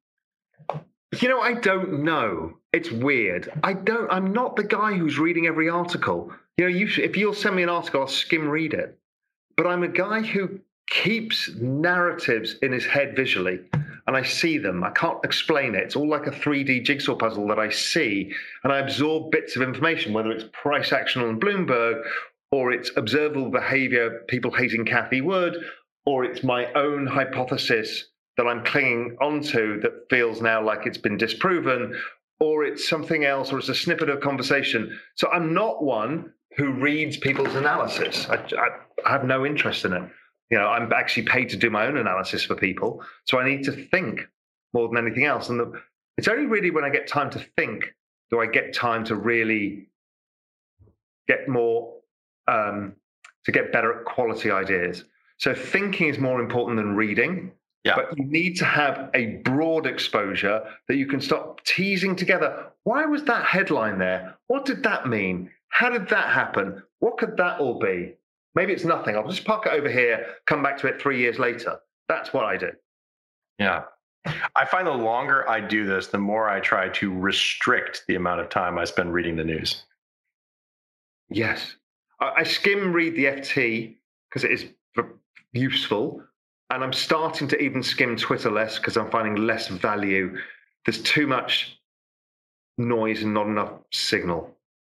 I don't know. It's weird. I'm not the guy who's reading every article. If you'll send me an article, I'll skim read it. But I'm a guy who keeps narratives in his head visually, and I see them. I can't explain it. It's all like a 3D jigsaw puzzle that I see, and I absorb bits of information, whether it's price action on Bloomberg, or it's observable behavior, people hating Cathie Wood, or it's my own hypothesis that I'm clinging onto that feels now like it's been disproven, or it's something else, or it's a snippet of conversation. So I'm not one who reads people's analysis. I have no interest in it. I'm actually paid to do my own analysis for people, so I need to think more than anything else. And it's only really when I get time to think do I get time to really get more, to get better at quality ideas. So thinking is more important than reading. Yeah. But you need to have a broad exposure that you can start teasing together. Why was that headline there? What did that mean? How did that happen? What could that all be? Maybe it's nothing. I'll just park it over here, come back to it 3 years later. That's what I do. Yeah. I find the longer I do this, the more I try to restrict the amount of time I spend reading the news. Yes. I skim read the FT because it is useful. And I'm starting to even skim Twitter less because I'm finding less value. There's too much noise and not enough signal.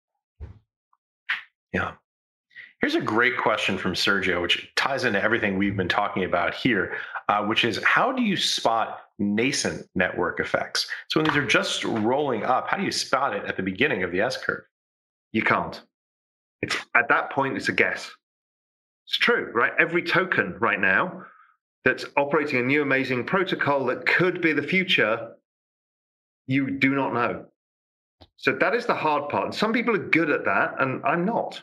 Yeah. Here's a great question from Sergio, which ties into everything we've been talking about here, which is how do you spot nascent network effects? So when these are just rolling up, how do you spot it at the beginning of the S-curve? You can't. It's at that point, it's a guess. It's true, right? Every token right now that's operating a new amazing protocol that could be the future, you do not know. So that is the hard part. And some people are good at that, and I'm not.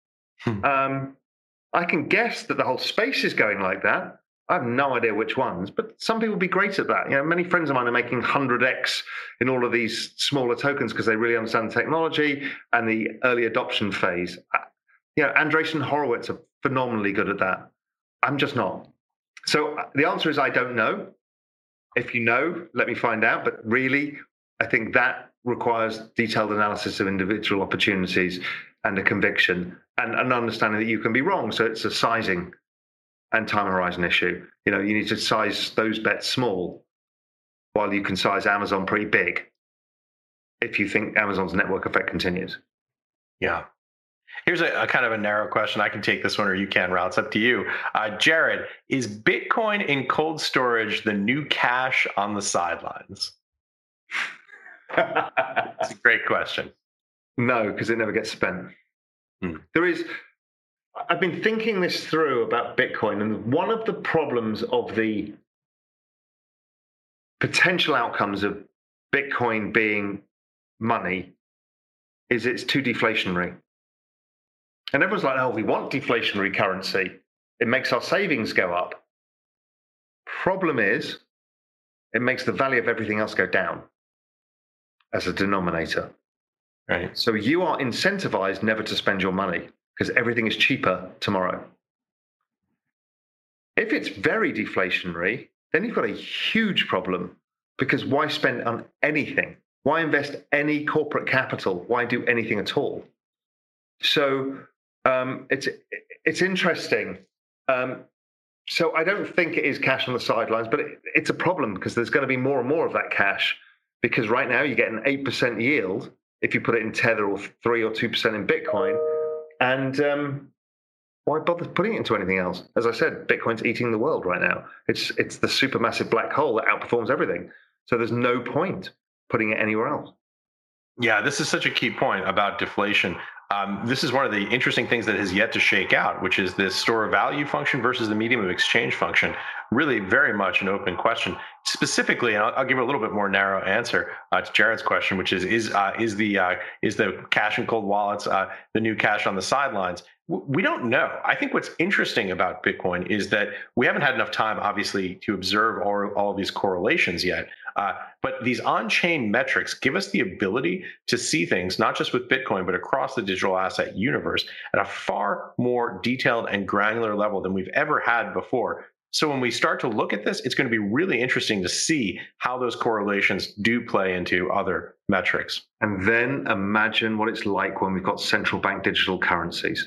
I can guess that the whole space is going like that. I have no idea which ones, but some people will be great at that. Many friends of mine are making 100x in all of these smaller tokens because they really understand the technology and the early adoption phase. Andreessen Horowitz are phenomenally good at that. I'm just not. So the answer is I don't know. If you know, let me find out. But really, I think that requires detailed analysis of individual opportunities and a conviction and an understanding that you can be wrong. So it's a sizing and time horizon issue. You need to size those bets small while you can size Amazon pretty big if you think Amazon's network effect continues. Yeah. Here's a kind of a narrow question. I can take this one or you can, Ralph. It's up to you. Jared, is Bitcoin in cold storage the new cash on the sidelines? It's a great question. No, because it never gets spent. I've been thinking this through about Bitcoin, and one of the problems of the potential outcomes of Bitcoin being money is it's too deflationary. And everyone's like, oh, we want deflationary currency. It makes our savings go up. Problem is, it makes the value of everything else go down as a denominator. Right. So you are incentivized never to spend your money because everything is cheaper tomorrow. If it's very deflationary, then you've got a huge problem because why spend on anything? Why invest any corporate capital? Why do anything at all? So it's interesting. So I don't think it is cash on the sidelines, but it's a problem because there's going to be more and more of that cash because right now you get an 8% yield if you put it in Tether or 3 or 2% in Bitcoin. And why bother putting it into anything else? As I said, Bitcoin's eating the world right now. It's the supermassive black hole that outperforms everything. So there's no point putting it anywhere else. Yeah, this is such a key point about deflation. This is one of the interesting things that has yet to shake out, which is this store of value function versus the medium of exchange function. Really very much an open question. Specifically, and I'll give a little bit more narrow answer to Jared's question, which is the cash and cold wallets the new cash on the sidelines? We don't know. I think what's interesting about Bitcoin is that we haven't had enough time, obviously, to observe all of these correlations yet. But these on-chain metrics give us the ability to see things, not just with Bitcoin, but across the digital asset universe at a far more detailed and granular level than we've ever had before. So when we start to look at this, it's going to be really interesting to see how those correlations do play into other metrics. And then imagine what it's like when we've got central bank digital currencies.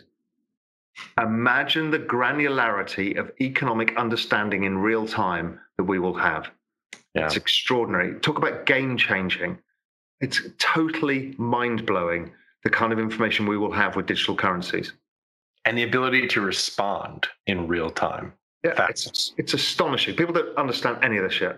Imagine the granularity of economic understanding in real time that we will have. Yeah. It's extraordinary. Talk about game changing. It's totally mind blowing, the kind of information we will have with digital currencies. And the ability to respond in real time. Yeah, it's astonishing. People don't understand any of this shit.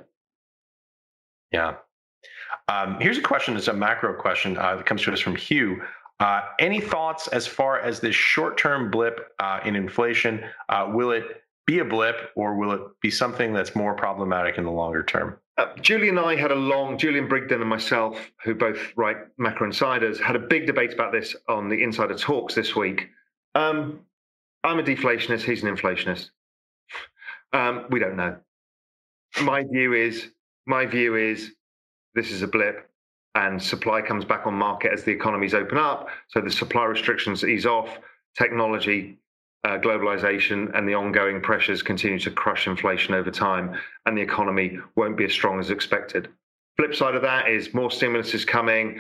Yeah. Here's a question. It's a macro question that comes to us from Hugh. Any thoughts as far as this short-term blip in inflation? Will it be a blip or will it be something that's more problematic in the longer term? Julian and I had Julian Brigden and myself, who both write Macro Insiders, had a big debate about this on the Insider Talks this week. I'm a deflationist. He's an inflationist. We don't know. My view is this is a blip and supply comes back on market as the economies open up. So the supply restrictions ease off, technology, globalization and the ongoing pressures continue to crush inflation over time, and the economy won't be as strong as expected. Flip side of that is more stimulus is coming.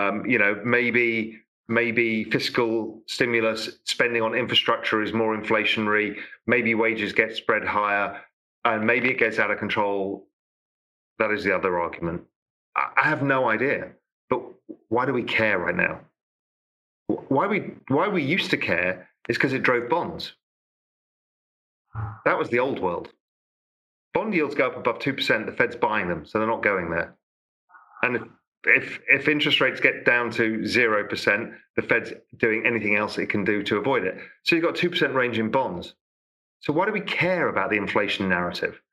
Maybe fiscal stimulus spending on infrastructure is more inflationary. Maybe wages get spread higher, and maybe it gets out of control. That is the other argument. I have no idea. But why do we care right now? Why we used to care is because it drove bonds. That was the old world. Bond yields go up above 2%, the Fed's buying them, so they're not going there. And if interest rates get down to 0%, the Fed's doing anything else it can do to avoid it. So you've got 2% range in bonds. So why do we care about the inflation narrative?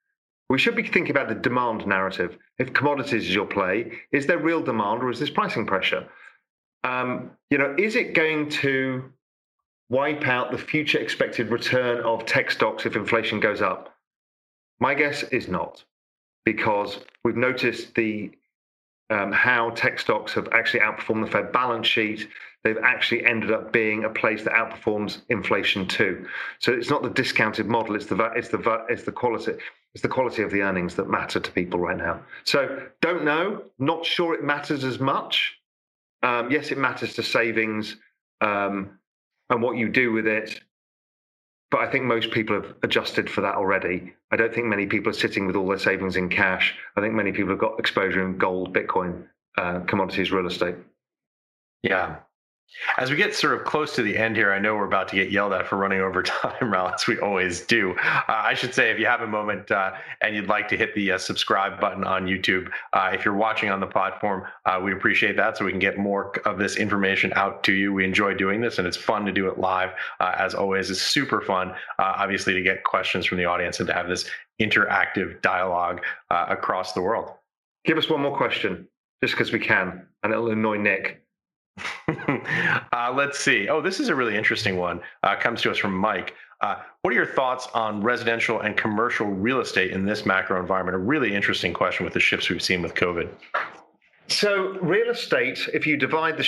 We should be thinking about the demand narrative. If commodities is your play, is there real demand or is this pricing pressure? Is it going to wipe out the future expected return of tech stocks if inflation goes up? My guess is not, because we've noticed how tech stocks have actually outperformed the Fed balance sheet. They've actually ended up being a place that outperforms inflation too. So it's not the discounted model; it's the quality of the earnings that matter to people right now. So don't know, not sure it matters as much. Yes, it matters to savings and what you do with it. But I think most people have adjusted for that already. I don't think many people are sitting with all their savings in cash. I think many people have got exposure in gold, Bitcoin, commodities, real estate. Yeah. As we get sort of close to the end here, I know we're about to get yelled at for running over time, Raoul, as we always do. I should say, if you have a moment and you'd like to hit the subscribe button on YouTube, if you're watching on the platform, we'd appreciate that so we can get more of this information out to you. We enjoy doing this, and it's fun to do it live. As always, it's super fun, obviously, to get questions from the audience and to have this interactive dialogue across the world. Give us one more question, just because we can, and it'll annoy Nick. Let's see. Oh, this is a really interesting one. Comes to us from Mike. What are your thoughts on residential and commercial real estate in this macro environment? A really interesting question with the shifts we've seen with COVID. So real estate, if you divide the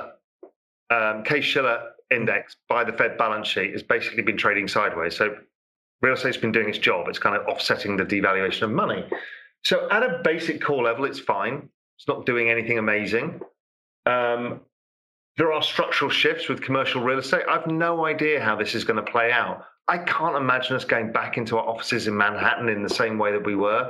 Case-Shiller index by the Fed balance sheet, has basically been trading sideways. So real estate's been doing its job. It's kind of offsetting the devaluation of money. So at a basic core level, it's fine. It's not doing anything amazing. There are structural shifts with commercial real estate. I've no idea how this is going to play out. I can't imagine us going back into our offices in Manhattan in the same way that we were.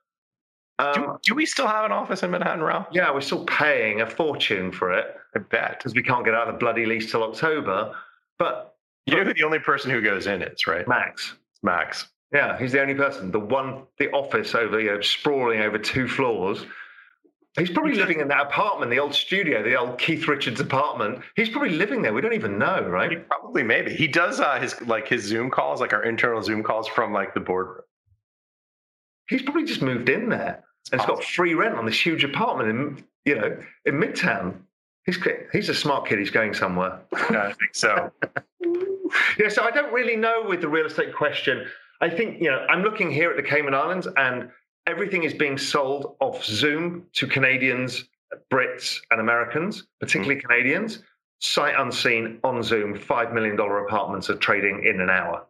Do we still have an office in Manhattan, Raoul? Yeah, we're still paying a fortune for it. I bet. Because we can't get out of the bloody lease till October. But you know who the only person who goes in is, right? Max. Yeah, he's the only person. The office over, sprawling over 2 floors. He's probably living in that apartment, the old studio, the old Keith Richards apartment. He's probably living there. We don't even know, right? Maybe. He does his Zoom calls, like our internal Zoom calls from the boardroom. He's probably just moved in there and he's got free rent on this huge apartment in Midtown. He's a smart kid. He's going somewhere. Yeah, I think so. Yeah, so I don't really know with the real estate question. I think, I'm looking here at the Cayman Islands and everything is being sold off Zoom to Canadians, Brits, and Americans, particularly Canadians. Sight unseen on Zoom, $5 million apartments are trading in an hour.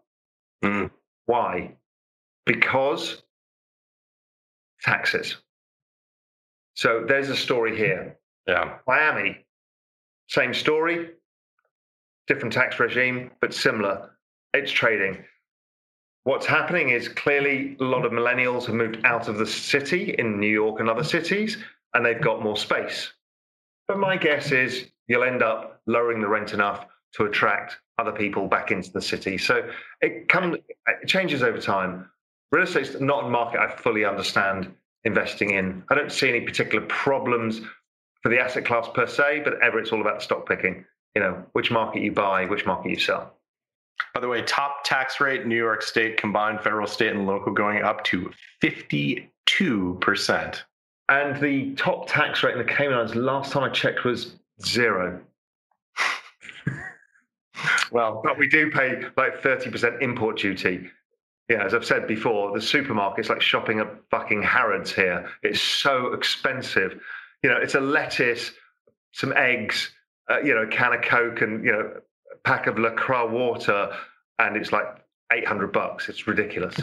Why? Because taxes. So there's a story here. Yeah. Miami, same story, different tax regime, but similar. It's trading. What's happening is clearly a lot of millennials have moved out of the city in New York and other cities, and they've got more space. But my guess is you'll end up lowering the rent enough to attract other people back into the city. So it changes over time. Real estate's not a market I fully understand investing in. I don't see any particular problems for the asset class per se, but it's all about stock picking. Which market you buy, which market you sell. By the way, top tax rate, New York State, combined federal, state, and local, going up to 52%. And the top tax rate in the Cayman Islands, last time I checked, was 0. Well, but we do pay 30% import duty. Yeah, as I've said before, the supermarket's like shopping at fucking Harrods here. It's so expensive. It's a lettuce, some eggs, a can of Coke, and a pack of LaCroix water, and it's like $800. It's ridiculous.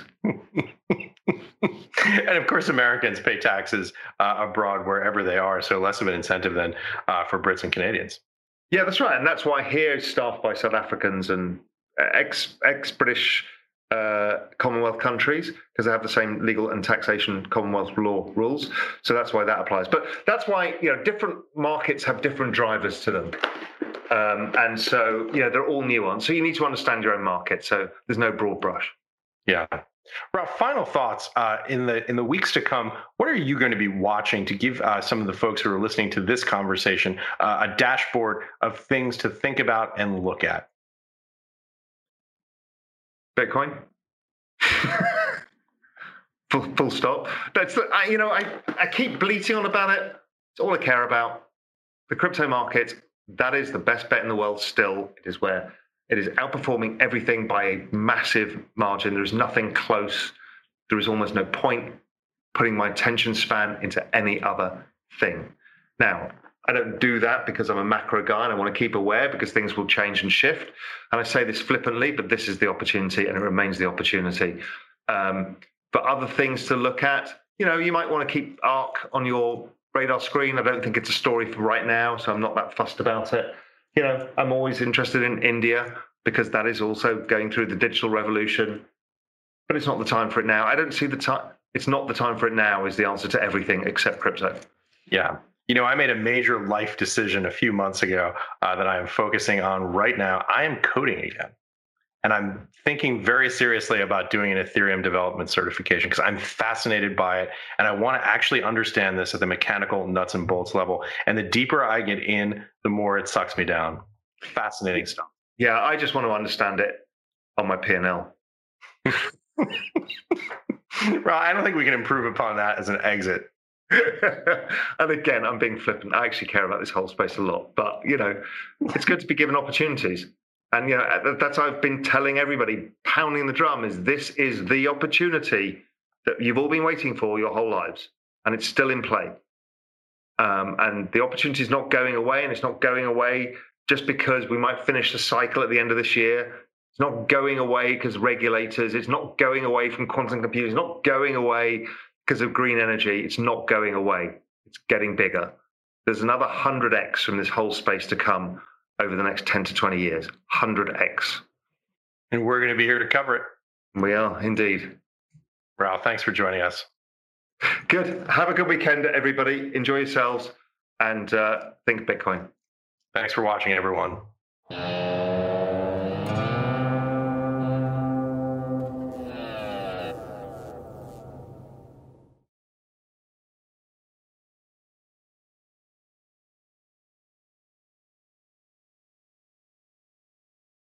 And of course, Americans pay taxes abroad wherever they are, so less of an incentive than for Brits and Canadians. Yeah, that's right, and that's why here it's staffed by South Africans and ex-British Commonwealth countries, because they have the same legal and taxation Commonwealth law rules. So that's why that applies. But that's why different markets have different drivers to them. And so, they're all nuanced. So you need to understand your own market. So there's no broad brush. Yeah. Ralph, final thoughts in the weeks to come. What are you going to be watching to give some of the folks who are listening to this conversation a dashboard of things to think about and look at? Bitcoin. Full stop. That's I keep bleating on about it. It's all I care about. The crypto market, that is the best bet in the world still. It is where it is outperforming everything by a massive margin. There is nothing close. There is almost no point putting my attention span into any other thing. Now, I don't do that because I'm a macro guy and I want to keep aware because things will change and shift. And I say this flippantly, but this is the opportunity and it remains the opportunity. But other things to look at, you might want to keep ARK on your radar screen. I don't think it's a story for right now, so I'm not that fussed about it. I'm always interested in India because that is also going through the digital revolution, but it's not the time for it now. I don't see the time. It's not the time for it now is the answer to everything except crypto. Yeah. I made a major life decision a few months ago that I am focusing on right now. I am coding again. And I'm thinking very seriously about doing an Ethereum development certification because I'm fascinated by it. And I want to actually understand this at the mechanical nuts and bolts level. And the deeper I get in, the more it sucks me down. Fascinating stuff. Yeah, I just want to understand it on my P&L. Well, I don't think we can improve upon that as an exit. And again, I'm being flippant. I actually care about this whole space a lot. But, it's good to be given opportunities. And, that's I've been telling everybody, pounding the drum, is this is the opportunity that you've all been waiting for your whole lives. And it's still in play. And the opportunity is not going away. And it's not going away just because we might finish the cycle at the end of this year. It's not going away because regulators. It's not going away from quantum computing. It's not going away because of green energy. It's not going away. It's getting bigger. There's another 100x from this whole space to come over the next 10 to 20 years, 100x. And we're going to be here to cover it. We are, indeed. Ralph, thanks for joining us. Good. Have a good weekend, everybody. Enjoy yourselves and think Bitcoin. Thanks for watching, everyone.